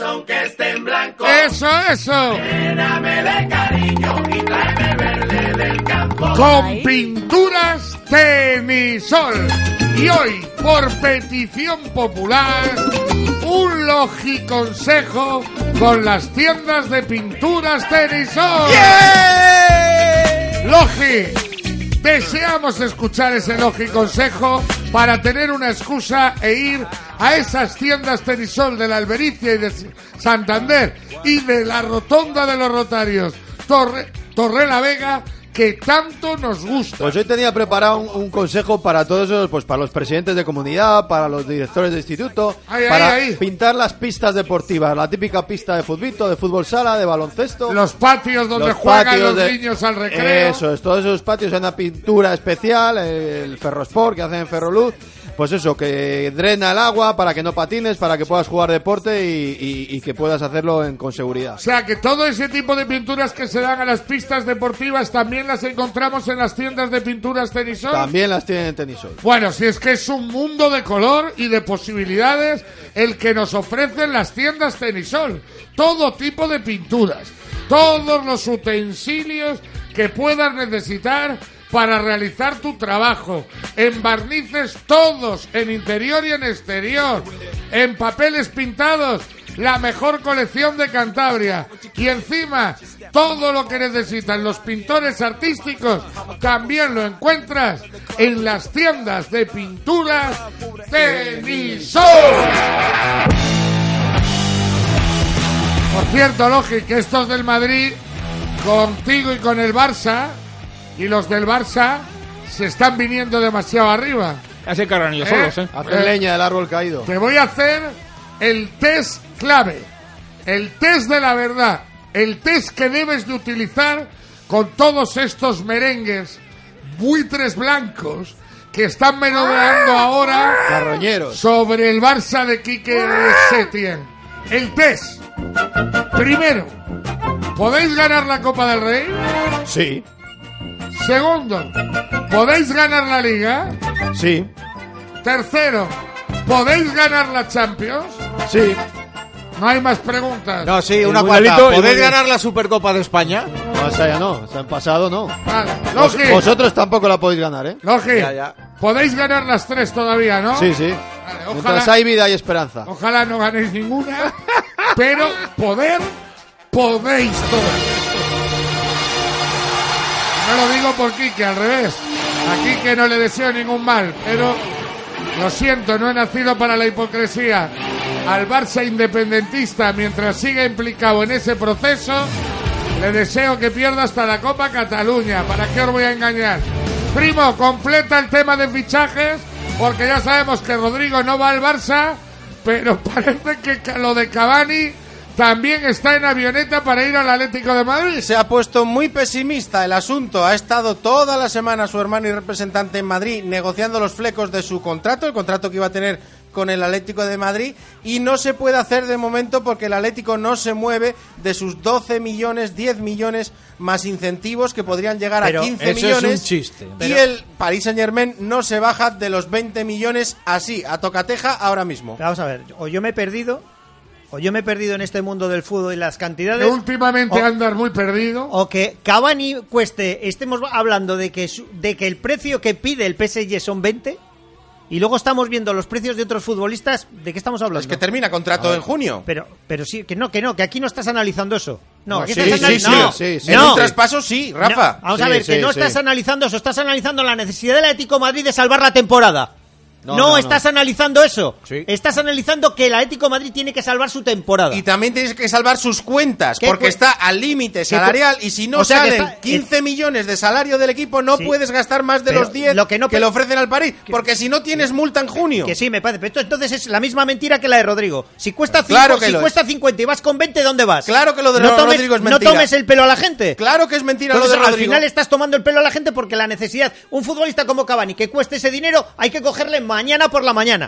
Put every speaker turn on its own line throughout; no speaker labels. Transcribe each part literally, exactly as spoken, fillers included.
aunque esté en blanco.
¡Eso, eso!
Lléname de cariño y tráeme verde del campo.
Con Pinturas Tenisol. Y hoy, por petición popular, un logiconsejo con las tiendas de Pinturas Tenisol.
¡Yeah!
Logi, deseamos escuchar ese logiconsejo para tener una excusa e ir a esas tiendas Tenisol de la Albericia y de Santander y de la Rotonda de los Rotarios, Torre, Torre la Vega, que tanto nos gusta.
Pues hoy tenía preparado un, un consejo para todos esos, pues para los presidentes de comunidad, para los directores de instituto,
Ahí, ahí,
para
ahí.
pintar las pistas deportivas, la típica pista de futbito, de fútbol sala, de baloncesto.
Los patios donde
Los
juegan
patios
los
de-
niños al recreo.
Eso es, todos esos patios en una pintura especial, el Ferrosport que hacen en Ferroluz, pues eso, que drena el agua para que no patines, para que puedas jugar deporte y, y- y que puedas hacerlo en, con seguridad.
O sea que todo ese tipo de pinturas que se dan a las pistas deportivas también las encontramos en las tiendas de Pinturas Tenisol.
También las tienen en Tenisol.
Bueno, si es que es un mundo de color y de posibilidades el que nos ofrecen las tiendas Tenisol. Todo tipo de pinturas, todos los utensilios que puedas necesitar para realizar tu trabajo, en barnices todos, en interior y en exterior, en papeles pintados, la mejor colección de Cantabria, y encima todo lo que necesitan los pintores artísticos también lo encuentras en las tiendas de Pinturas Tenisol. Por cierto, Logi, que estos del Madrid, contigo y con el Barça, y los del Barça se están viniendo demasiado arriba.
Ya se cargan ellos
¿Eh?
solos, ¿eh?
Hacen
Eh,
leña del árbol caído.
Te voy a hacer el test clave, el test de la verdad, el test que debes de utilizar con todos estos merengues, buitres blancos, que están merodeando ahora
Carroñeros.
sobre el Barça de Quique Setién. El test. Primero, ¿podéis ganar la Copa del Rey?
Sí,
Segundo, ¿podéis ganar la Liga?
sí,
Tercero, ¿podéis ganar la Champions?
sí.
No hay más preguntas.
No, sí,
El
una
mundialito,
cuarta.
el
¿Podéis
mundial.
ganar la Supercopa de España?
Más allá no, se han pasado no.
Vale.
Vos-
Logi,
vosotros tampoco la podéis ganar, ¿eh?
Logi,
Ya, ya.
podéis ganar las tres todavía, ¿no?
Sí, sí.
Vale,
Mientras
ojalá,
hay vida y esperanza.
ojalá no ganéis ninguna, pero poder, podéis todas. No lo digo por Quique, al revés. A Quique no le deseo ningún mal, pero lo siento, no he nacido para la hipocresía. Al Barça independentista, mientras siga implicado en ese proceso, le deseo que pierda hasta la Copa Cataluña. ¿Para qué os voy a engañar? Primo, completa el tema de fichajes, porque ya sabemos que Rodrigo no va al Barça, pero parece que ca- lo de Cavani también está en avioneta para ir al Atlético de Madrid.
Se ha puesto muy pesimista el asunto. Ha estado toda la semana su hermano y representante en Madrid negociando los flecos de su contrato, el contrato que iba a tener con el Atlético de Madrid, y no se puede hacer de momento porque el Atlético no se mueve de sus doce millones, diez millones más incentivos que podrían llegar
Pero
a quince
eso es
millones.
un chiste.
Y
Pero-
el Paris Saint-Germain no se baja de los veinte millones así, a tocateja ahora mismo.
Vamos a ver, o yo me he perdido, o yo me he perdido en este mundo del fútbol y las
Que
cantidades,
últimamente
o-
andas muy perdido.
o que Cavani cueste, estemos hablando de que su- de que el precio que pide el P S G son veinte, y luego estamos viendo los precios de otros futbolistas. ¿De qué estamos hablando?
Es que termina contrato en junio.
Pero, pero sí, que no, que no, que aquí no estás analizando eso. No,
No,
aquí
sí,
estás
sí,
analizando.
sí, sí, sí.
En
no.
un traspaso sí, Rafa.
No, vamos
Sí,
a ver, que
sí,
no
sí.
estás analizando eso, estás analizando la necesidad del Atlético de Madrid de salvar la temporada.
No,
No,
no, no.
estás analizando eso.
Sí.
Estás analizando que el Atlético de Madrid tiene que salvar su temporada.
Y también tienes que salvar sus cuentas,
¿Qué
porque
cu-
está al límite salarial, y si no
O sea, que
salen
está-
quince millones de salario del equipo, no
Sí.
puedes gastar más de
Pero
los diez
lo que no
que
pe-
le ofrecen al París, porque si no tienes multa en junio.
Que sí, me parece. Pero esto entonces es la misma mentira que la de Rodrigo. Si cuesta cinco,
Claro que
si
lo es.
cuesta cincuenta y vas con veinte, ¿dónde vas?
Claro que lo de
no tomes,
Rodrigo es
No
mentira.
tomes el pelo a la gente.
Claro que es mentira
Entonces,
lo de
al
Rodrigo.
final estás tomando el pelo a la gente porque la necesidad, un futbolista como Cavani que cueste ese dinero, hay que cogerle mañana por la mañana.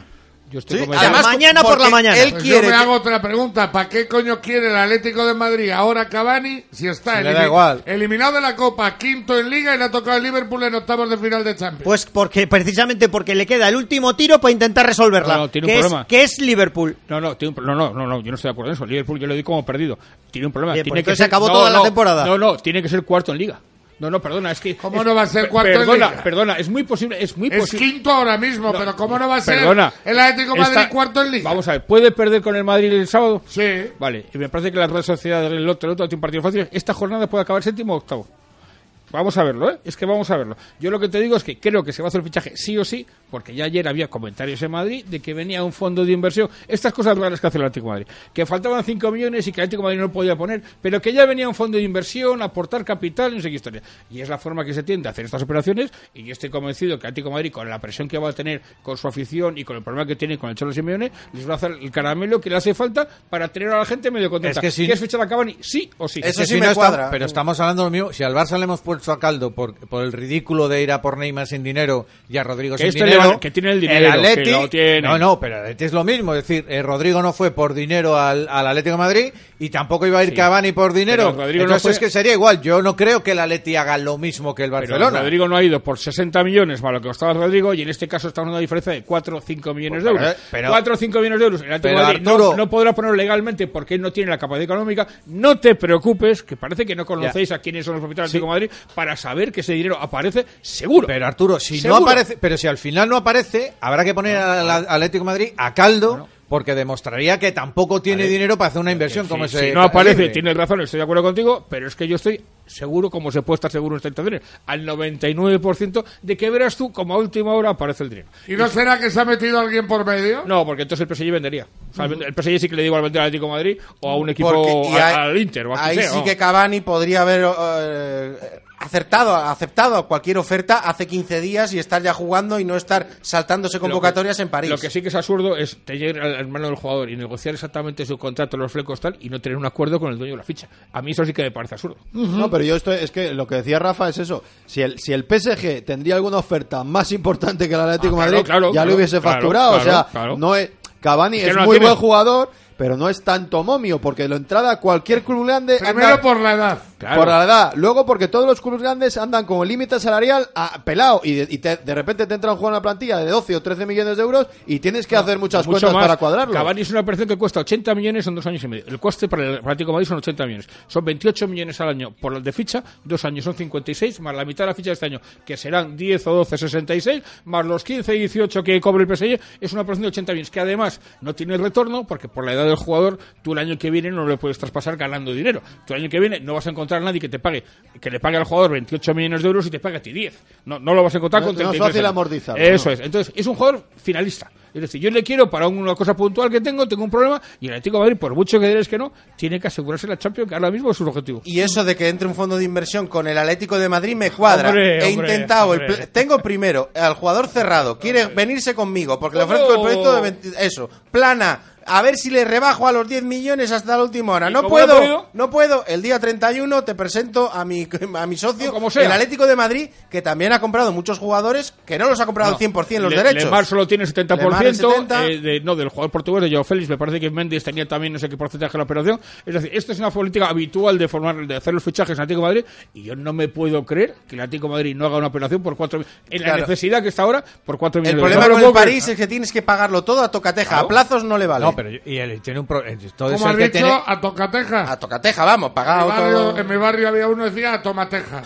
Yo estoy
Sí,
convencido.
además,
mañana por la
porque
mañana.
Él
Pues
quiere
yo me
que-
hago otra pregunta. ¿Para qué coño quiere el Atlético de Madrid ahora Cavani si está
Si le da igual.
eliminado de la Copa, quinto en Liga y le ha tocado el Liverpool en octavos de final de Champions?
Pues porque precisamente porque le queda el último tiro para intentar resolverla.
No, no, tiene un
que, es,
problema.
que es Liverpool.
No, no, tiene un pro- no, no, no, no, yo no estoy de acuerdo en eso. Liverpool yo lo doy como perdido. Tiene un problema.
Bien,
tiene
pues
que
entonces
ser,
acabó
no,
toda la
no,
temporada.
No, no, tiene que ser cuarto en Liga. No, no, perdona, es que...
¿Cómo
es-
no va a ser
per-
cuarto en
perdona,
Liga?
Perdona, es muy posible, es muy
Es
posible...
quinto ahora mismo,
No,
pero ¿cómo no va a ser
perdona,
el Atlético de Madrid
esta-
cuarto en Liga?
Vamos a ver, ¿puede perder con el Madrid el sábado?
Sí.
Vale, y me parece que la Real Sociedad del otro, el otro tiene un partido fácil. Esta jornada puede acabar séptimo o octavo. Vamos a verlo, ¿eh? Es que vamos a verlo. Yo lo que te digo es que creo que se va a hacer el fichaje sí o sí, porque ya ayer había comentarios en Madrid de que venía un fondo de inversión. Estas cosas raras que hace el Atlético de Madrid. Que faltaban cinco millones y que el Atlético de Madrid no podía poner, pero que ya venía un fondo de inversión, aportar capital, no sé qué historia. Y es la forma que se tiende a hacer estas operaciones, y yo estoy convencido que el Atlético de Madrid, con la presión que va a tener con su afición y con el problema que tiene con el Cholo Simeone, les va a hacer el caramelo que le hace falta para tener a la gente medio contenta.
Es que si-
¿Quieres fichar a Cavani? Sí o sí.
Eso
Que
sí
si
me
no
cuadra.
estamos- pero estamos hablando de lo mismo. Si al Barça le hemos puesto a caldo por, por el ridículo de ir a por Neymar sin dinero y a Rodrigo
Que
sin
este le
dinero,
va- que tiene el dinero,
Atleti,
que lo tiene.
no, no, pero el Atleti es lo mismo. Es decir, eh, Rodrigo no fue por dinero al, al Atlético de Madrid y tampoco iba a ir
Sí.
Cavani por dinero.
Pero Rodrigo no
Entonces
fue-
es que sería igual. Yo no creo que el Atleti haga lo mismo que el
Pero
Barcelona.
Rodrigo no ha ido por sesenta millones más lo que costaba Rodrigo, y en este caso estamos en una diferencia de cuatro o cinco millones de
Pues,
euros.
pero-
cuatro o cinco millones de euros. El Atlético
pero,
de Madrid
Arturo-
no, no podrá ponerlo legalmente porque él no tiene la capacidad económica. No te preocupes, que parece que no conocéis a quiénes son los propietarios del Atlético de Madrid, para saber que ese dinero aparece seguro.
Pero Arturo, si
Seguro.
no aparece, pero si al final no aparece, habrá que poner al al Atlético de Madrid a caldo, porque demostraría que tampoco tiene
Vale.
dinero para hacer una inversión
Sí,
como
si
ese.
no aparece,
calibre.
tienes razón, estoy de acuerdo contigo, pero es que yo estoy seguro, como se puede estar seguro en esta situación, al noventa y nueve por ciento de que verás tú como a última hora aparece el dinero.
¿Y no será que se ha metido alguien por medio?
No, porque entonces el P S G vendería. O sea, el P S G sí que le digo al vender al Atlético de Madrid o a un equipo,
Porque- y
al,
ahí-
al Inter o a
ahí
quien sea,
sí
¿no?
que Cavani podría haber eh, acertado, aceptado cualquier oferta hace quince días y estar ya jugando y no estar saltándose convocatorias
Lo que-
en París.
Lo que sí que es absurdo es tener al hermano del jugador y negociar exactamente su contrato, los flecos tal, y no tener un acuerdo con el dueño de la ficha. A mí eso sí que me parece absurdo.
No, pero yo estoy, es que lo que decía Rafa es eso. Si el, si el P S G tendría alguna oferta más importante que el Atlético de
Ah, claro,
Madrid,
claro,
ya
claro,
lo hubiese
claro,
facturado.
claro,
o sea,
claro.
no es, Cavani
Es que
es
no la
muy
tiene.
buen jugador, pero no es tanto momio, porque lo entrada cualquier club grande
Primero
anda-
por la edad.
Claro.
por la edad, luego porque todos los clubes grandes andan con el límite salarial a, pelado y, de, y te- de repente te entra un jugador en una plantilla de doce o trece millones de euros y tienes que hacer muchas
Mucho
cuentas
más.
para cuadrarlo.
Cavani es una operación que cuesta ochenta millones en dos años y medio. El coste para el Atlético de Madrid son ochenta millones. Son veintiocho millones al año por el de ficha, dos años son cincuenta y seis, más la mitad de la ficha de este año, que serán diez o doce, sesenta y seis, más los quince y dieciocho que cobre el P S G, es una operación de ochenta millones, que además no tiene retorno, porque por la edad del jugador, tú el año que viene no le puedes traspasar ganando dinero. Tú el año que viene no vas a encontrar a nadie que te pague, que le pague al jugador veintiocho millones de euros y te pague a ti diez. No, no lo vas a encontrar
No-
con
no es
treinta y tres
fácil
años.
amortizarlo,
Eso
¿no?
es. Entonces, es un jugador finalista. Es decir, yo le quiero para una cosa puntual que tengo, tengo un problema, y el Atlético de Madrid, por mucho que diréis que no, tiene que asegurarse la Champions, que ahora mismo es su objetivo.
Y eso de que entre un fondo de inversión con el Atlético de Madrid me cuadra.
Hombre,
He
hombre,
intentado, el
hombre.
pl- tengo primero al jugador cerrado, quiere venirse conmigo porque le
¿Cómo?
ofrezco el proyecto de veinte eso, plana. A ver si le rebajo a los diez millones hasta la última hora.
¿Y
No
cómo no ha
puedo,
podido?
no puedo. El día treinta y uno te presento a mi, a mi socio,
No, como sea.
el Atlético de Madrid, que también ha comprado muchos jugadores que no los ha comprado al cien por ciento los
Le-
derechos.
Lemar solo tiene setenta por ciento,
Lemar el setenta.
eh, de, no, del jugador portugués de Joao Félix. Me parece que Méndez tenía también no sé qué porcentaje de la operación. Es decir, esta es una política habitual de formar, de hacer los fichajes en Atlético de Madrid, y yo no me puedo creer que el Atlético de Madrid no haga una operación por cuatro en la
Claro.
necesidad que está ahora por cuatro
El
millones
problema
de euros.
con
No
el
me lo puedo
París
creer.
es que tienes que pagarlo todo a tocateja.
Claro.
A plazos no le vale.
No, pero y él tiene un pro- entonces
Como
el
has
que
dicho,
tiene-
a tocateja.
A tocateja, vamos,
En
pagado
mi, barrio,
todo.
en mi barrio había uno que decía a tomateja.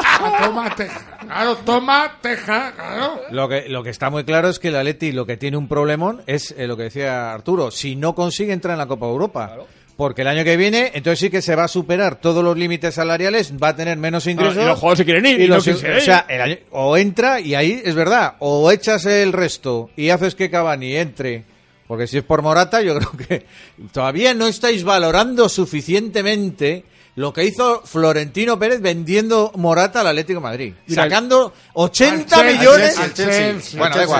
A tomateja. Claro, tomateja, claro.
Lo que, lo que está muy claro es que el Atleti lo que tiene un problemón es eh, lo que decía Arturo, si no consigue entrar en la Copa Europa. Porque el año que viene, entonces sí que se va a superar todos los límites salariales, va a tener menos ingresos.
Ah, y los jugadores se quieren ir, y no
los-
quieren ir.
o sea, el año- o entra y ahí es verdad, o echas el resto y haces que Cavani entre. Porque si es por Morata, yo creo que todavía no estáis valorando suficientemente lo que hizo Florentino Pérez vendiendo Morata al Atlético de Madrid.
Mira,
Sacando ochenta
Al Chelsea,
millones.
al Chelsea,
Bueno, da
al
igual.
Chelsea.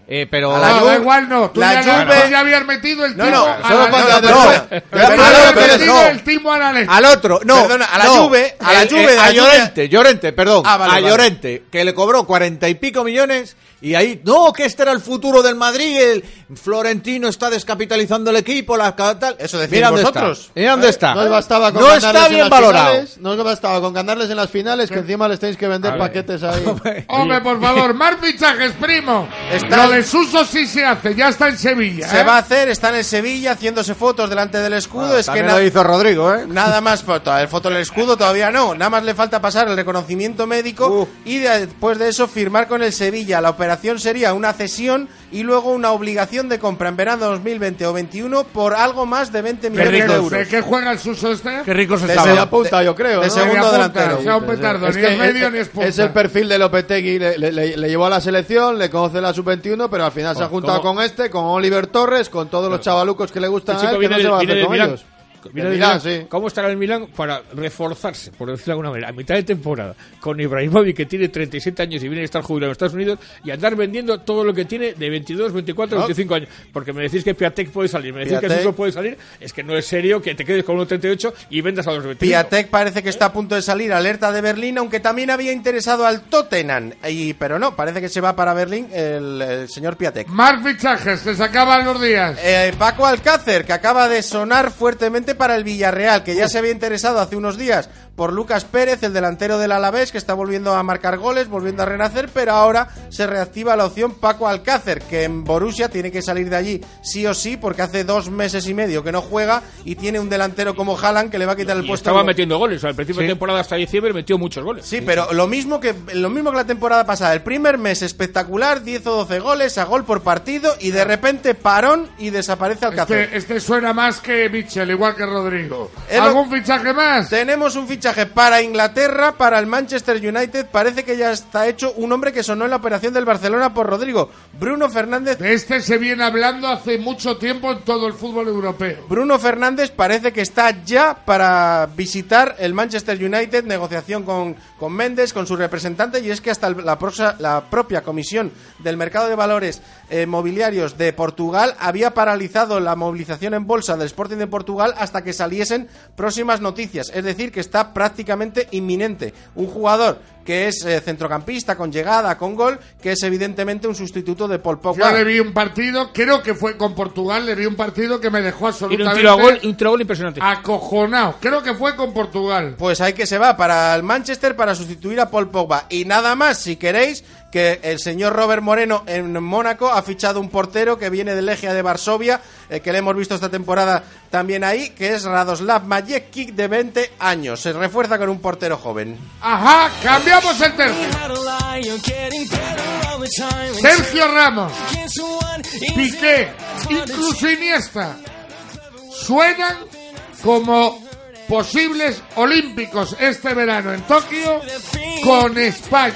Eh, pero
A la
No,
Juve-
da igual, no. Tú
la
ya,
Juve-
tú ya habías metido el
No,
timo
no,
a
solo
la-
falta-
no,
no,
no,
no,
ya
no,
habías
no,
metido
no.
el timo a la leche.
al otro, no,
Perdona, a la
no.
Juve, a la
El-
Juve,
eh,
a
a
la Juve-
Llorente, Llorente, perdón,
Ah, vale,
a
vale.
Llorente, que le cobró cuarenta y pico millones y ahí, no, que este era el futuro del Madrid, el Florentino está descapitalizando el equipo, la tal.
Eso decís
Mira dónde
vosotros.
está. Mira dónde está.
No os bastaba con
No
ganarles
está
en
bien
las
valorado.
finales, no os bastaba con ganarles en las finales, que encima les tenéis que vender paquetes ahí.
Hombre, por favor, más fichajes, primo.
Está-
Lo de Suso sí se hace, ya está en Sevilla.
Se
¿eh?
va a hacer, está en el Sevilla haciéndose fotos delante del escudo. es que
También
na-
lo hizo Rodrigo, ¿eh?
nada más foto, el foto del escudo todavía no, nada más le falta pasar el reconocimiento médico
Uh.
y de- después de eso firmar con el Sevilla. La operación sería una cesión y luego una obligación de compra en verano dos mil veinte o veintiuno por algo más de veinte
¿De,
millones de
qué-
euros.
¿De qué juega el Suso este?
Qué ricos
De
Se
ese-
apunta, yo creo,
de
¿no?
segundo
Media punta,
delantero.
sea un petardo,
Es
ni
que
es medio
es,
ni es punta.
es el perfil de Lopetegui, le, le- le- le llevó a la selección, le conoce la sub veintiuno, pero al final se ha juntado
¿cómo?
con este, con Oliver Torres, con todos los chavalucos que le gustan
El chico
a él, que
viene
no se
del-
va a
viene
hacer
del
con
Milán.
ellos.
Viene
Del
del
Milán,
Milán.
sí.
¿Cómo estará el Milán para reforzarse, por decirlo de alguna manera, a mitad de temporada, con Ibrahimovic, que tiene treinta y siete años y viene a estar jubilado en Estados Unidos, y andar vendiendo todo lo que tiene de veintidós, veinticuatro, veinticinco años? Porque me decís que Piatek puede salir, me decís que
Piatek.
Suso puede salir, es que no es serio que te quedes con uno treinta y ocho y vendas a los veinticinco.
Piatek parece que está a punto de salir, alerta de Berlín, aunque también había interesado al Tottenham, y, pero no, parece que se va para Berlín el, el señor Piatek.
Más fichajes, se se acaban los días.
Eh, Paco Alcácer, que acaba de sonar fuertemente para el Villarreal, que ya se había interesado hace unos días por Lucas Pérez, el delantero del Alavés, que está volviendo a marcar goles, volviendo a renacer, pero ahora se reactiva la opción Paco Alcácer, que en Borussia tiene que salir de allí sí o sí, porque hace dos meses y medio que no juega y tiene un delantero como Haaland que le va a quitar el
Y
puesto.
estaba metiendo goles, al principio
Sí.
de temporada hasta diciembre metió muchos goles.
Sí, pero lo mismo que lo mismo que la temporada pasada. El primer mes espectacular, diez o doce goles, a gol por partido, y de repente parón y desaparece Alcácer.
Este, este suena más que Mitchell, igual que Rodrigo.
Es lo-
¿Algún fichaje más?
Tenemos un fichaje para Inglaterra, para el Manchester United. Parece que ya está hecho un hombre que sonó en la operación del Barcelona por Rodrigo. Bruno Fernández.
De este se viene hablando hace mucho tiempo en todo el fútbol europeo.
Bruno Fernández parece que está ya para visitar el Manchester United, negociación con, con Méndez, con su representante, y es que hasta el- la, prosa- la propia Comisión del Mercado de Valores eh, Mobiliarios de Portugal había paralizado la movilización en bolsa del Sporting de Portugal hasta que saliesen próximas noticias, es decir, que está prácticamente inminente. Un jugador que es eh, centrocampista, con llegada, con gol, que es evidentemente un sustituto de Paul Pogba.
Yo le vi un partido, creo que fue con Portugal, le vi un partido que me dejó
Tiene un
absolutamente
tiro a gol, un tiro a gol impresionante.
acojonado. Creo que fue con Portugal.
Pues ahí que se va para el Manchester para sustituir a Paul Pogba. Y nada más, si queréis, que el señor Robert Moreno en Mónaco ha fichado un portero que viene del Legia de Varsovia, eh, que le hemos visto esta temporada también ahí, que es Radoslav Majewski, de veinte años. Se refuerza con un portero joven.
Ajá, cambiamos el tercio. Sergio Ramos, Piqué, incluso Iniesta, suenan como posibles olímpicos este verano en Tokio con España.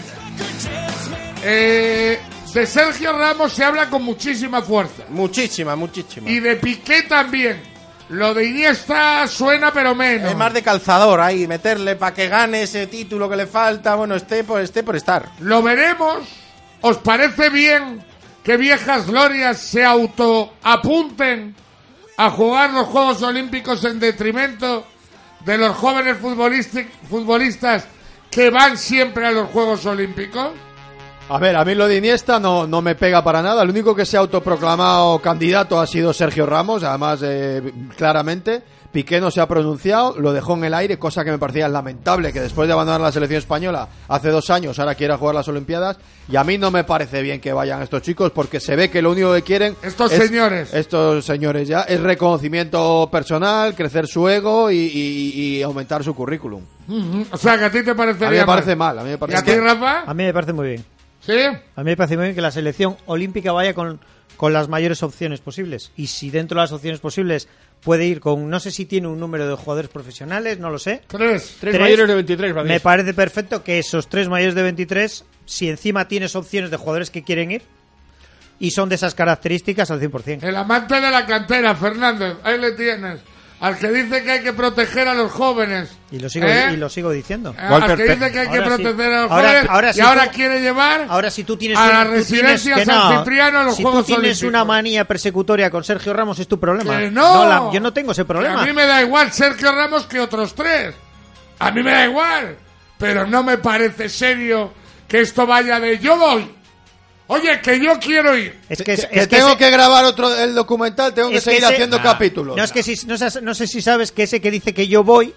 Eh, de Sergio Ramos se habla con muchísima fuerza.
Muchísima, muchísima.
Y de Piqué también. Lo de Iniesta suena pero menos.
Es más de calzador ahí, meterle para que gane ese título que le falta. Bueno, esté por, esté por estar.
Lo veremos. ¿Os parece bien que viejas glorias se autoapunten a jugar los Juegos Olímpicos en detrimento de los jóvenes futbolistic- futbolistas que van siempre a los Juegos Olímpicos?
A ver, a mí lo de Iniesta no, no me pega para nada. El único que se ha autoproclamado candidato ha sido Sergio Ramos, además eh, claramente. Piqué no se ha pronunciado, lo dejó en el aire, cosa que me parecía lamentable, que después de abandonar la selección española hace dos años ahora quiera jugar las Olimpiadas. Y a mí no me parece bien que vayan estos chicos, porque se ve que lo único que quieren...
Estos
es-
señores.
Estos señores ya, es reconocimiento personal, crecer su ego y, y- y aumentar su currículum.
Ujú. O sea, que a ti te parecería
A mí me
mal.
parece mal, a mí me
¿Y
parece
a ti,
mal.
Rafa?
A mí me parece muy bien.
¿Sí?
A mí me parece muy bien que la selección olímpica vaya con, con las mayores opciones posibles. Y si dentro de las opciones posibles puede ir con, no sé si tiene un número de jugadores profesionales, no lo sé.
Tres.
Tres,
Tres.
mayores de veintitrés, Badía.
Me parece perfecto que esos tres mayores de veintitrés, si encima tienes opciones de jugadores que quieren ir y son de esas características al cien por ciento.
El amante de la cantera, Fernández. Ahí le tienes. al que dice que hay que proteger a los jóvenes.
Y lo sigo,
¿eh?
y lo sigo diciendo.
Eh, al que dice que hay que
Ahora sí.
proteger a los
Ahora-
jóvenes
ahora
y
sí
ahora
tú-
quiere llevar
Ahora, si tú tienes
a
un-
la
tú tienes
residencia
que
San
no.
Cipriano a los
si
Juegos
tú tienes
Olímpicos.
una manía persecutoria con Sergio Ramos, es tu problema.
Que no.
la- yo no tengo ese
Que
problema.
a mí me da igual Sergio Ramos que otros tres. A mí me da igual. Pero no me parece serio que esto vaya de yo voy. Oye, que yo quiero ir.
Es que, es,
Que
es que
tengo
ese-
que grabar otro el documental, tengo que
es que
seguir
ese-
haciendo
Ah.
capítulos.
No, es que si, no, sé- no sé si sabes que ese que dice que yo voy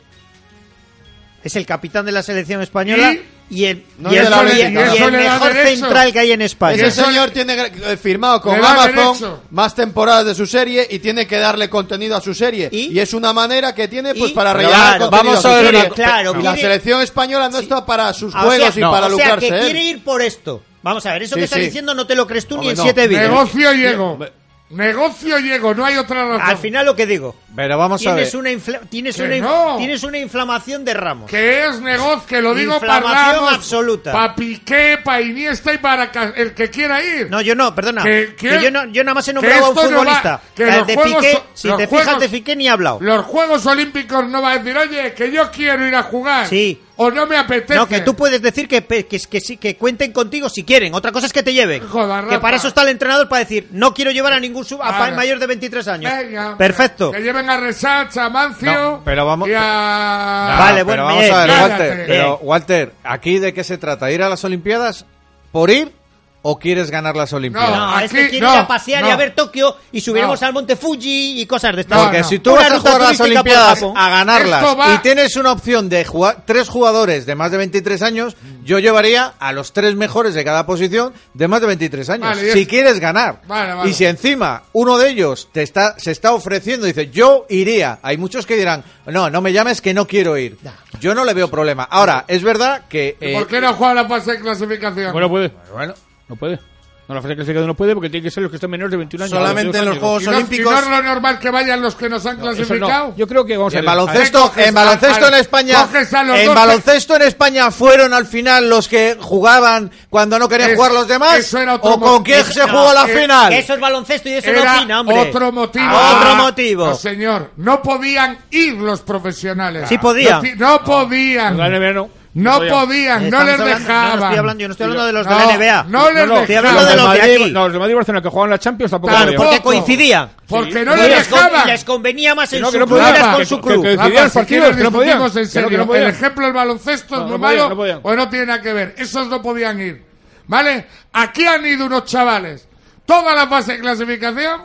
es el capitán de la selección española y, el,
No
y
es
el,
de la
y el-
América.
y
Eso
el
le da
mejor
derecho.
central que hay en España.
Ese
Eso
señor
le-
tiene eh, firmado con
le da
Amazon
derecho.
más temporadas de su serie y tiene que darle contenido a su serie.
¿Y?
Y, es una manera que tiene pues
¿Y?
para
Pero
rellenar
claro,
contenido
vamos
a
a
su
ver
serie.
una-
Claro,
Y la
quiere-
selección española no está para sus
Ah,
juegos
o sea,
y para
o sea,
lucrarse.
que
¿eh?
quiere ir por esto. Vamos a ver, eso
Sí,
que está
sí.
diciendo no te lo crees tú
Hombre,
ni en
no.
siete vidas.
Negocio llego. Negocio llego, no hay otra razón.
Al final lo que digo.
Pero vamos a ver.
Tienes una, infla- tienes,
Que
una inf-
no.
tienes una inflamación de Ramos.
Que es negocio, que lo digo para
Inflamación
Ramos,
absoluta.
para Piqué, para Iniesta y para ca- el que quiera ir.
No, yo no, perdona.
Que-
Que,
que-
yo, no, yo nada más he
que
nombrado a un
esto no
futbolista.
va- que
O sea,
los
de
juegos
Piqué,
son-
si
los
te fijas,
juegos-
de Piqué ni he hablado.
Los Juegos Olímpicos no va a decir, oye, que yo quiero ir a jugar.
Sí.
O no me apetece.
No, que tú puedes decir que, pe- que, que, sí, que cuenten contigo si quieren. Otra cosa es que te lleven.
Joder,
que
Rafa.
para eso está el entrenador, para decir, no quiero llevar a ningún sub, a pa-
Vale.
mayor de veintitrés años.
Venga,
Perfecto.
Que lleven a Resach, a Mancio
No, pero vamos-
y a...
Ah,
Vale,
pero
bueno,
vamos
bien,
a ver,
cállate.
Walter.
Bien.
Pero, Walter, ¿aquí de qué se trata? ¿Ir a las Olimpiadas por ir o quieres ganar las Olimpiadas?
No,
No, es
aquí-
que quiere
no,
ir a pasear y
no.
a ver Tokio y subiremos
No.
al Monte Fuji y cosas de estas.
No,
Porque
no.
si tú
Una
vas a
ruta
jugar las
turística por
Olimpiadas
Japón.
a ganarlas
Esto va-
y tienes una opción de jugar tres jugadores de más de veintitrés años, yo llevaría a los tres mejores de cada posición de más de veintitrés años.
Vale, y
si
es-
quieres ganar.
Vale, vale.
Y si encima uno de ellos te está, se está ofreciendo y dice, yo iría. Hay muchos que dirán, no, no me llames que no quiero ir. Yo no le veo problema. Ahora, es verdad que... eh,
¿Por qué no juega la fase de clasificación?
Bueno, puede. Bueno, no puede. No, la fase de clasificación no puede porque tiene que ser los que estén menores de veintiún años.
Solamente en los
veintidós
Juegos
¿Y no,
Olímpicos.
y no es lo normal que vayan los que nos han
años. Eso no.
clasificado?
Yo creo que vamos a
en
ver.
baloncesto,
coges
en baloncesto
a-
en España,
coges a los
en
dos-
baloncesto en España fueron al final los que jugaban cuando no querían
Es-
jugar los demás.
eso era otro
¿O
mo-
con quién
eso-
se
no,
jugó la
eh,
final?
Eso es baloncesto y eso no
Era
opina, hombre.
otro motivo.
Ah, otro
Ah,
motivo.
No, señor, no podían ir los profesionales.
Sí podían.
No, ti- no podían.
La N B A no.
No
podían.
podían, no
Estamos
les
hablando-
dejaban.
No, no estoy hablando, yo no estoy hablando de los
No,
de la N B A.
no les
no, estoy hablando
dejaban.
de los de
Madrid-
aquí.
No, los de Madrid y Barcelona que jugaban la Champions tampoco
Claro,
podían.
porque
Tampoco.
coincidían.
Porque no
Y
les
les, con-
dejaban.
y les convenía más en
no,
su
que no
club
podían.
con
Que-
su
que-
club.
que-
Rafa,
decidían
si
partidos,
quieres
que no podían.
discutimos en
Que no,
serio.
que no podían.
El ejemplo del baloncesto
No,
es
no
muy
podían,
malo,
no podían.
pues no tiene nada que ver. Esos no podían ir. ¿Vale? Aquí han ido unos chavales. Toda la fase de clasificación.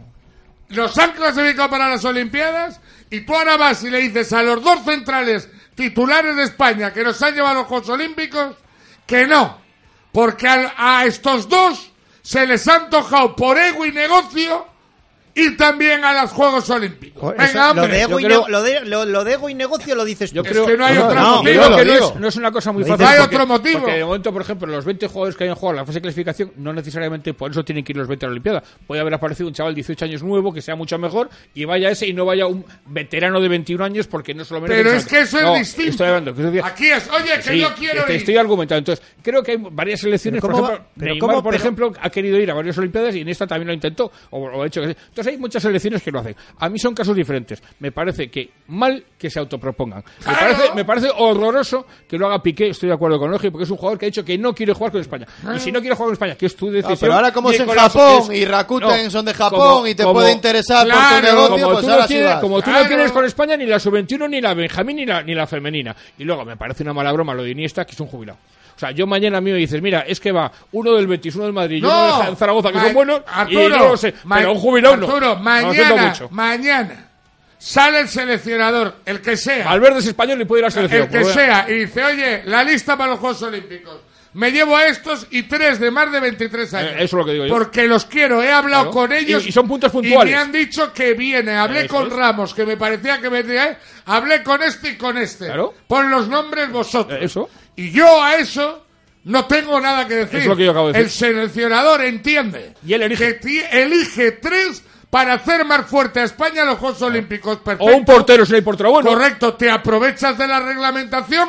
Los han clasificado para las Olimpiadas. Y tú ahora vas y le dices a los dos centrales titulares de España que nos han llevado a los Juegos Olímpicos que no. Porque al- a estos dos se les ha antojado por ego y negocio ir también a los Juegos Olímpicos.
Eso,
Venga,
lo,
hombre.
de ego
yo
y
creo-
ne- lo, de, lo, lo de ego y negocio lo dices tú.
Yo
Es
creo
que no hay
no,
otro
no,
motivo.
yo creo
Yo
que
lo
no
digo.
es, no es una cosa muy
Lo
fácil.
dices
tú. No hay
porque-
otro motivo.
Porque de momento, por ejemplo, los veinte jugadores que hayan jugado en la fase de clasificación no necesariamente por eso tienen que ir los veinte a la Olimpiada. Puede haber aparecido un chaval de dieciocho años nuevo que sea mucho mejor y vaya ese y no vaya un veterano de veintiún años porque no se lo merece.
Pero
el
es que eso es
no,
distinto.
Estoy hablando. que eso es-
Aquí es, oye, que
Sí,
yo quiero
te
ir.
estoy argumentando. Entonces, creo que hay varias selecciones,
Pero
por
¿cómo
ejemplo,
va- pero
Neymar,
cómo-
por
pero-
ejemplo, ha querido ir a varias Olimpiadas y en esta también lo intentó, o, o ha hecho que sí. Entonces hay muchas selecciones que lo hacen. A mí son casos diferentes. Me parece que mal que se autopropongan. Me
Claro.
parece, me parece horroroso que lo haga Piqué, estoy de acuerdo con Logi, porque es un jugador que ha dicho que no quiere jugar con España. Y si no quiere jugar con España, que es tu decisión.
Ah, pero ahora como
y
es en
con la-
Japón
es-
y Rakuten
no,
son de Japón
como-
y te
como-
puede interesar
claro,
por tu negocio,
como
pues
tú,
ahora
no
sí
tienes,
vas.
como tú
Claro.
no tienes con España ni la sub veintiuno, ni la Benjamín, ni la, ni la femenina. Y luego me parece una mala broma lo de Iniesta, que es un jubilado. O sea, yo mañana a mí me dices, mira, es que va uno del Betis, uno del Madrid, y uno del Zaragoza, que
Ma-
son buenos,
Arturo,
y no lo sé.
ma-
Pero un jubilado no.
Arturo,
Lo siento
mañana,
mucho.
mañana sale el seleccionador, el que sea,
Valverde es español y puede ir a la selección.
el que
Pues,
sea, y dice, oye, la lista para los Juegos Olímpicos. Me llevo a estos y tres de más de veintitrés años.
Eh, eso es lo que digo yo.
Porque los quiero, he hablado
Claro.
con ellos.
Y- y son puntos
Y
puntuales.
me han dicho que viene. Hablé
Eso
con
es.
Ramos, que me parecía que vendría. ¿eh? Hablé con este y con este.
Claro.
Pon los nombres vosotros.
Eh, eso.
Y yo a eso no tengo nada que decir.
Es lo que yo acabo de
El
decir.
seleccionador entiende.
Y él elige.
Que ti- elige tres para hacer más fuerte a España en los Juegos Olímpicos.
o
Perfecto.
un portero si no hay portero bueno.
Correcto, te aprovechas de la reglamentación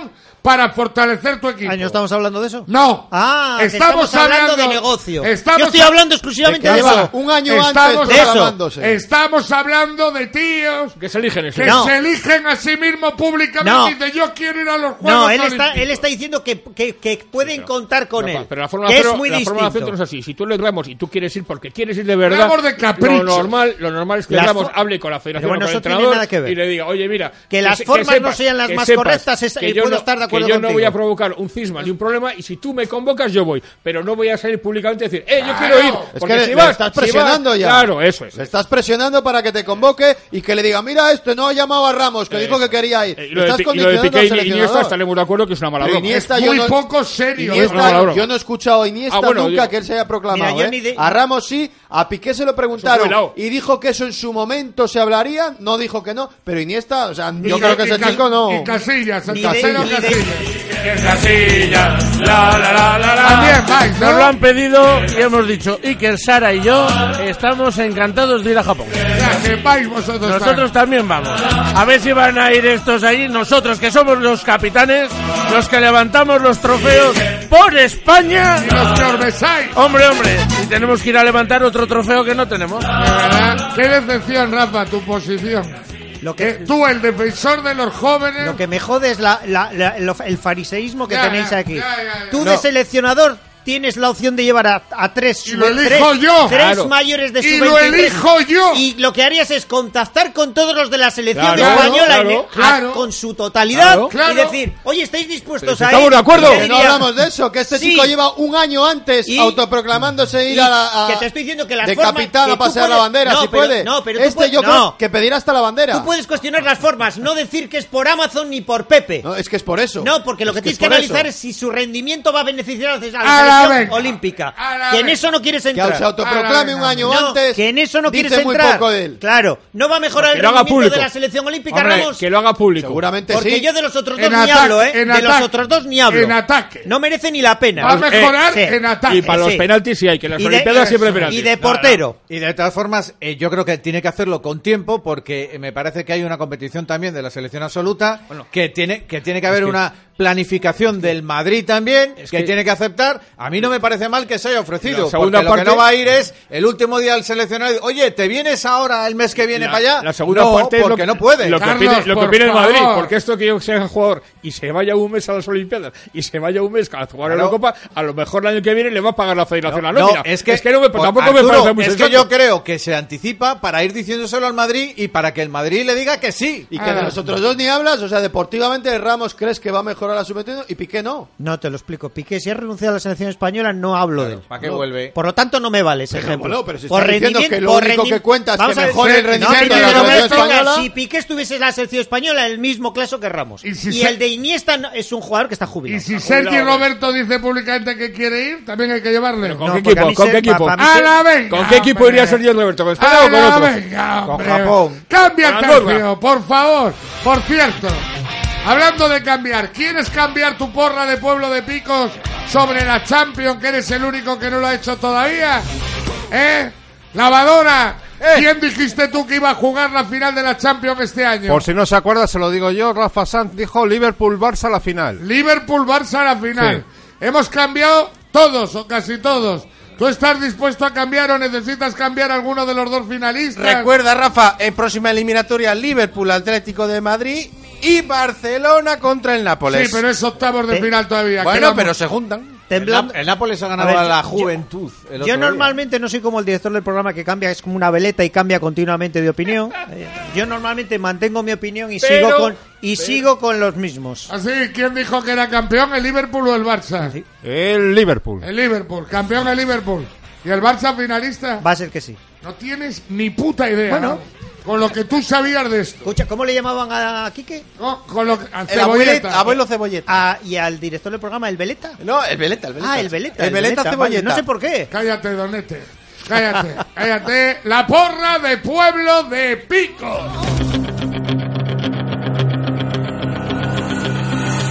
para fortalecer tu equipo.
Ah, ¿no estamos hablando de eso?
No.
Ah, que
estamos,
estamos hablando de negocio.
Estamos
Yo estoy
a-
hablando exclusivamente de,
que
eso.
lleva un año
Estamos-
antes
de eso.
proclamándose.
Estamos hablando de tíos
Que se eligen eso.
que
No.
se eligen a sí mismos públicamente
No.
y dicen yo quiero ir a los Juegos
No, él está,
Olímpicos.
él está diciendo que, que, que pueden contar con
No,
él.
pero la forma de
que
hacerlo,
es muy
la forma de
distinto.
hacerlo no es así. Si tú le Ramos y tú quieres ir porque quieres ir de verdad,
Hablamos de caprichos.
lo normal, lo normal es que
Las
Ramos
fo-
hable con la federación
Pero bueno,
o con el
eso tiene
entrenador
nada que ver.
y le diga, oye, mira,
Que las
se-
formas
sepas-
no sean las
que
más
sepas
correctas, es-
que
eh,
yo
puedo
no-
estar de acuerdo
que yo no
contigo.
voy a provocar un cisma ni un problema y si tú me convocas yo voy, pero no voy a salir públicamente a decir, eh, yo
Claro.
quiero ir.
Es
Porque
que
si
le,
vas,
le estás
si
presionando
vas-
ya.
Claro, eso es.
Le estás presionando para que te convoque y que le diga, mira esto, no ha llamado a Ramos, que
Eh,
dijo que quería ir.
Eh, y lo de,
estás
Pi- y lo de
condicionando
Piqué
al
y Iniesta
seleccionador.
estaremos de acuerdo que es una mala
Pero
broma.
Iniesta,
Es
yo
muy
no-
poco serio.
Iniesta,
No, no, no, no.
yo no he escuchado a Iniesta
Ah, bueno,
nunca
digo-
que él se haya proclamado.
Mira, yo
¿eh?
ni de-
A Ramos sí, a Piqué se lo
Eso
preguntaron
fue helado.
y dijo que eso en su momento se hablaría, no dijo que no, pero Iniesta, o sea,
Y
yo
de-
creo que
y
ese
Cas-
chico no.
Y Casillas, el
Ni de-
casero
ni de-
Casillas.
Que Casillas, la la la la la.
También vais, ¿no?
Nos lo han pedido y hemos dicho, Iker, Sara y yo estamos encantados de ir a Japón.
Ya, que vais vosotros.
Nosotros también vamos. A ver si van a ir estos allí, nosotros que somos los capitanes, los que levantamos los trofeos por España.
Y los que os besáis.
Hombre, hombre, y tenemos que ir a levantar otro trofeo que no tenemos.
De verdad, qué decepción, Rafa, tu posición.
Lo que,
Eh, tú, el defensor de los jóvenes.
lo que me jode es la, la- la- lo- el fariseísmo que
Ya,
tenéis
ya,
aquí.
ya, ya, ya.
Tú
No.
de seleccionador tienes la opción de llevar a, a tres,
Y lo
tres-
elijo yo.
tres
Claro.
mayores de
Y
sub
lo
veintitrés.
elijo yo.
Y lo que harías es contactar con todos los de la selección
Claro,
española
claro,
y de- a-
claro.
con su totalidad
Claro,
claro.
y decir, oye, ¿estáis dispuestos
Pero
a
si estamos
ir?
de acuerdo.
Y
Que
te
no
dirían,
hablamos de eso, que este
Sí.
chico lleva un año antes
Y-
autoproclamándose ir
y
a la. a-
que te estoy diciendo que las
de
formas-
capitán
que
a
tú
pasear la
puedes-
bandera,
no,
si
pero-
puede.
no, pero tú
este
puedes-
yo
no.
creo que pedirá hasta la bandera.
Tú puedes cuestionar las formas, no decir que es por Amazon ni por Pepe.
No, es que es por eso.
No, porque lo
Es
que tienes
es
que
por
analizar
eso.
es si su rendimiento va a beneficiar a la
A la
selección
venga.
olímpica.
A la
Que en
venga.
eso no quieres
Que
entrar.
se autoproclame
Ah,
un año
No,
antes.
que en eso no
dice
quieres
muy
entrar.
poco de él.
Claro, no va a mejorar
Que
el
lo haga
rendimiento
público.
de la selección olímpica,
Hombre,
Ramos.
que lo haga público.
Seguramente
Porque
sí.
yo de los otros dos
En
ni
ataque,
hablo, ¿eh?
en
De los
ataque.
otros dos ni hablo.
En ataque.
No merece ni la pena.
Va a mejorar
sí.
en ataque.
Y para los
sí.
penaltis sí hay, que en las
Y de-
Olimpiadas siempre hay
y
penaltis.
de portero.
Y de todas formas, eh, yo creo que tiene que hacerlo con tiempo porque eh, me parece que hay una competición también de la selección absoluta que tiene que tiene que haber
que-
una planificación del Madrid también
Es
que,
que-
tiene que aceptar. A mí no me parece mal que se haya ofrecido.
La segunda
porque lo
parte-
que no va a ir es el último día del seleccionado. Oye, ¿te vienes ahora el mes que viene
La-
para allá?
La segunda
no,
parte es lo
porque
que-
no puede.
Lo que
Carlos,
opine, lo que
por
opine el Madrid,
favor.
porque esto que yo sea jugador y se vaya un mes a las Olimpiadas y se vaya un mes a jugar en la
Claro.
Copa, a lo mejor el año que viene le va a pagar la Federación la
No,
nómina.
es que,
no me,
por-
tampoco me
Arturo,
parece muy
es que
sensato.
yo creo que se anticipa para ir diciéndoselo al Madrid y para que el Madrid le diga que sí.
Y que de
Ah.
los otros dos ni hablas, o sea, deportivamente Ramos crees que va a mejorar la sub veintiuno y Piqué no.
No, te lo explico. Piqué, si ha renunciado a la selección española, no hablo de él.
¿Para qué vuelve?
Por lo tanto, no me vale ese ejemplo.
bueno, pero si
Por
está diciendo
rendimiento-
que lo
por
único
rendi-
que cuenta es
Vamos
que
a ver,
mejore
sí,
el rendimiento
no,
de la
pero
selección
Roberto,
española.
Si Piqué estuviese en la selección española, el mismo caso que Ramos.
Y
Y,
si se-
el de Iniesta no- es un jugador que está jubilado.
Y si
Está
Sergi
jubilado,
Roberto dice públicamente que quiere ir, también hay que llevarle.
¿Con
No,
qué
porque a
equipo?
mí
¿Con
se-
qué equipo?
pa- pa-
¡A la venga!
¿Con qué equipo
hombre!
iría Sergio Roberto? ¿Con España
¡A
o con
la
otro?
venga,
Con
hombre!
Japón.
¡Cambia el
Con Andorra.
tercio, por favor! Por cierto, hablando de cambiar, ¿quieres cambiar tu porra de Pueblo de Picos sobre la Champions, que eres el único que no lo ha hecho todavía? ¿Eh? ¡Lavadora! ¿Quién dijiste tú que iba a jugar la final de la Champions este año?
Por si no se acuerda, se lo digo yo, Rafa Sanz dijo Liverpool-Barça la final.
Liverpool-Barça a la final. Hemos cambiado todos o casi todos. ¿Tú estás dispuesto a cambiar o necesitas cambiar alguno de los dos finalistas?
Recuerda, Rafa, en próxima eliminatoria Liverpool, Atlético de Madrid y Barcelona contra el Nápoles.
Sí, pero es octavos de
Eh,
final todavía.
Bueno,
Quedamos.
pero se juntan.
El,
Temblando.
Nap- el Nápoles ha ganado
A
a,
ver,
la
yo-
juventud. el otro
Yo
día.
normalmente no soy como el director del programa que cambia, es como una veleta y cambia continuamente de opinión. Eh, Yo normalmente mantengo mi opinión y
Pero-
sigo con y sigo con los mismos.
Así, ¿quién dijo que era campeón? ¿El Liverpool o el Barça?
El Liverpool.
El Liverpool, campeón el Liverpool. ¿Y el Barça finalista?
Va a ser que sí.
No tienes ni puta idea.
Bueno.
¿no? Con lo que tú sabías de esto.
Escucha, ¿cómo le llamaban a Quique?
No, con lo que, al
El abuelo,
cebolleta.
abuelo Cebolleta.
A- ¿Y al director del programa, el Veleta?
No, el Veleta, el Veleta.
Ah, el Veleta.
El Veleta
vale,
Cebolleta.
no sé por qué.
Cállate, Donete. Cállate, cállate. La porra de Pueblo de Picos.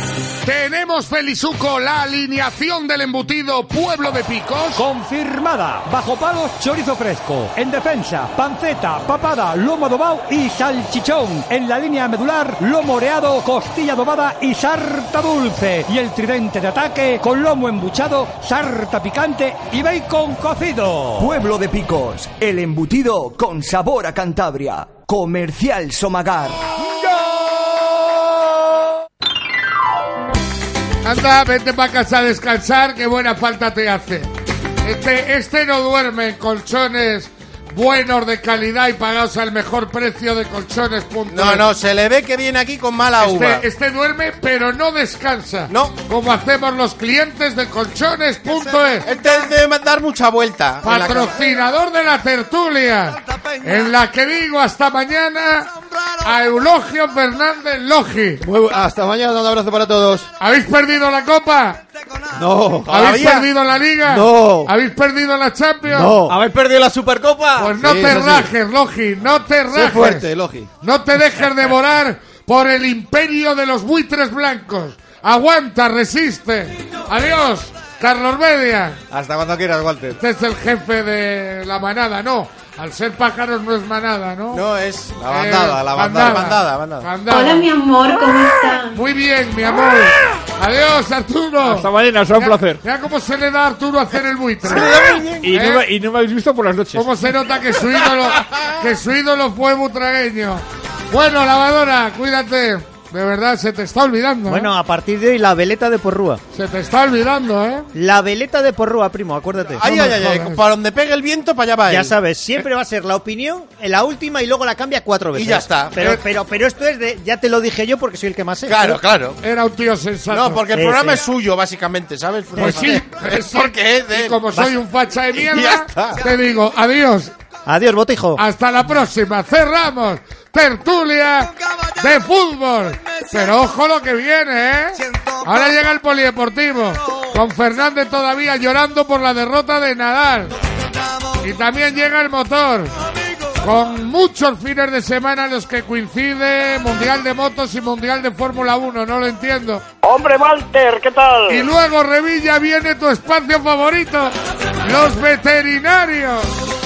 Tenemos, Felizuco, la alineación del embutido Pueblo de Picos.
Confirmada. Bajo palos, chorizo fresco. En defensa, panceta, papada, lomo adobado y salchichón. En la línea medular, lomo oreado, costilla adobada y sarta dulce. Y el tridente de ataque con lomo embuchado, sarta picante y bacon cocido.
Pueblo de Picos, el embutido con sabor a Cantabria. Comercial Somagar.
Anda, vete para casa a descansar, que buena falta te hace. Este, este no duerme en colchones buenos de calidad y pagados al mejor precio de colchones punto es.
No, no, se le ve que viene aquí con mala uva.
Este, este duerme, pero no descansa.
No.
Como hacemos los clientes de colchones punto es.
Este debe dar mucha vuelta.
Patrocinador de la tertulia, en la que digo hasta mañana a Eulogio Fernández Logi.
Muy bu- hasta mañana, un abrazo para todos.
¿Habéis perdido la Copa?
No.
¿Habéis
¿Todavía?
perdido la Liga?
No.
¿Habéis perdido la Champions?
No.
¿Habéis perdido la Supercopa?
Pues no
Sí,
te
eso sí.
rajes, Logi, no te
Sé
rajes.
fuerte, Logi.
No te dejes devorar por el imperio de los buitres blancos. Aguanta, resiste. Adiós, Carlos Media.
Hasta cuando quieras, Walter.
Este es el jefe de la manada, no. Al ser pájaros no es manada, ¿no?
No, es
La bandada, la bandada.
bandada, bandada.
Bandada.
Hola, mi amor, ¿cómo estás?
Muy bien, mi amor. Adiós, Arturo.
Hasta mañana, será un
Mira-
placer.
Mira cómo se le da a Arturo hacer el buitre.
Y,
¿Eh?
no, me- y no me habéis visto por las noches.
Cómo se nota que su ídolo, que su ídolo fue butragueño. Bueno, lavadora, cuídate. De verdad, se te está olvidando. ¿eh?
Bueno, a partir de hoy, la veleta de Porrúa.
Se te está olvidando, ¿eh?
La veleta de Porrúa, primo, acuérdate.
Ay,
No
ay,
me
ay, ay,
jodas.
para donde pegue el viento, para allá va él.
Ya sabes, siempre va a ser la opinión en la última y luego la cambia cuatro veces.
Y ya está.
Pero,
Eh.
pero, pero esto es de, ya te lo dije yo porque soy el que más sé.
Claro, claro.
Era un tío sensato.
No, porque el
Sí,
programa
sí.
es suyo, básicamente, ¿sabes?
Pues sí,
Es porque es de
Y
él.
como soy un facha de
Y ya
mierda,
está.
te digo, adiós.
Adiós, botijo.
Hasta la próxima. Cerramos. Tertulia de fútbol. Pero ojo lo que viene, ¿eh? Ahora llega el polideportivo. Con Fernández todavía llorando por la derrota de Nadal. Y también llega el motor. Con muchos fines de semana en los que coincide Mundial de Motos y Mundial de Fórmula uno. No lo entiendo.
Hombre, Walter, ¿qué tal?
Y luego, Revilla, viene tu espacio favorito. Los veterinarios.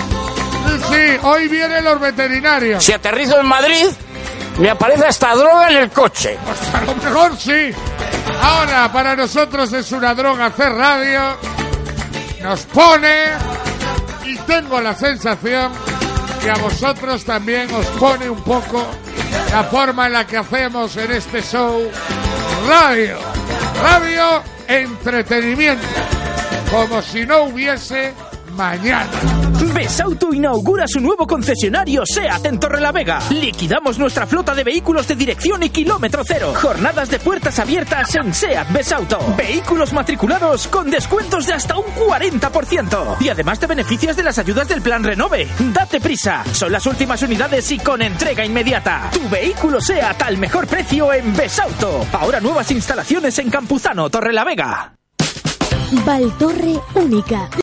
Sí, hoy vienen los veterinarios.
Si aterrizo en Madrid, me aparece esta droga en el coche.
Pues a lo mejor sí. Ahora, para nosotros es una droga hacer radio. Nos pone. Y tengo la sensación que a vosotros también os pone un poco la forma en la que hacemos en este show radio. Radio entretenimiento. Como si no hubiese mañana.
Besauto inaugura su nuevo concesionario SEAT en Torrelavega. Liquidamos nuestra flota de vehículos de dirección y kilómetro cero. Jornadas de puertas abiertas en SEAT Besauto. Vehículos matriculados con descuentos de hasta un cuarenta por ciento. Y además te beneficias de las ayudas del Plan Renove. Date prisa. Son las últimas unidades y con entrega inmediata. Tu vehículo SEAT al mejor precio en Besauto. Ahora nuevas instalaciones en Campuzano, Torrelavega.
Valtorre Única.